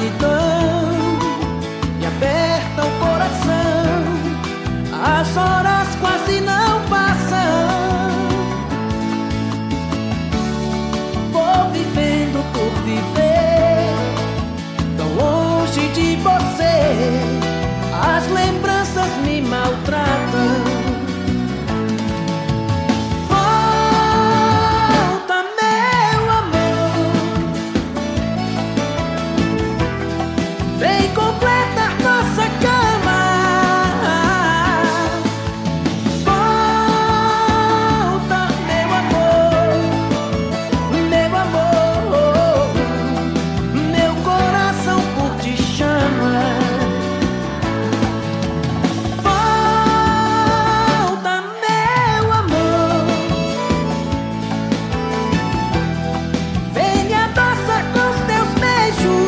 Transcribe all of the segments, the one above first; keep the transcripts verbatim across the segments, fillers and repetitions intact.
solidão me aperta o coração, as horas quase não passam. Vou vivendo por viver, tão longe de você, as lembranças me maltratam. Vem completar nossa cama. Volta, meu amor, meu amor, meu coração por ti chama. Volta, meu amor, vem me adoçar com os teus beijos.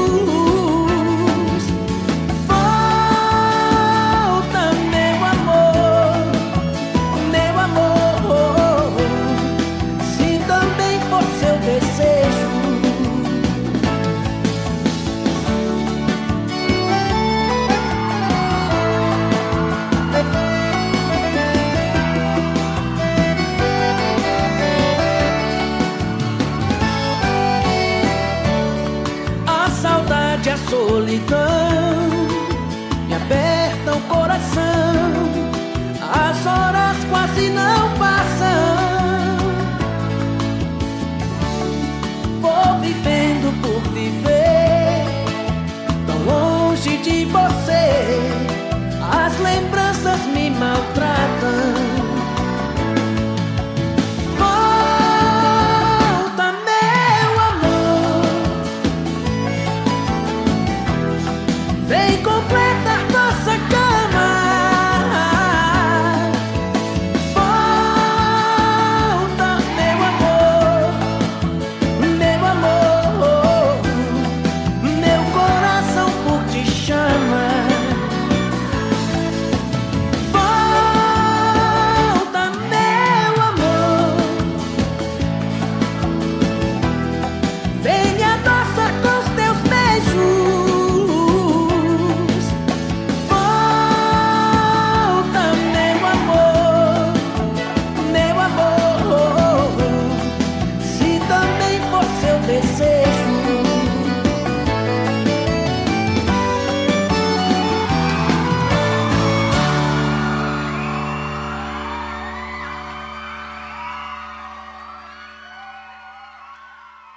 A solidão me aperta o coração, as horas quase não passam. Vou vivendo por viver, tão longe de você, as lembranças me maltratam. Vem comprar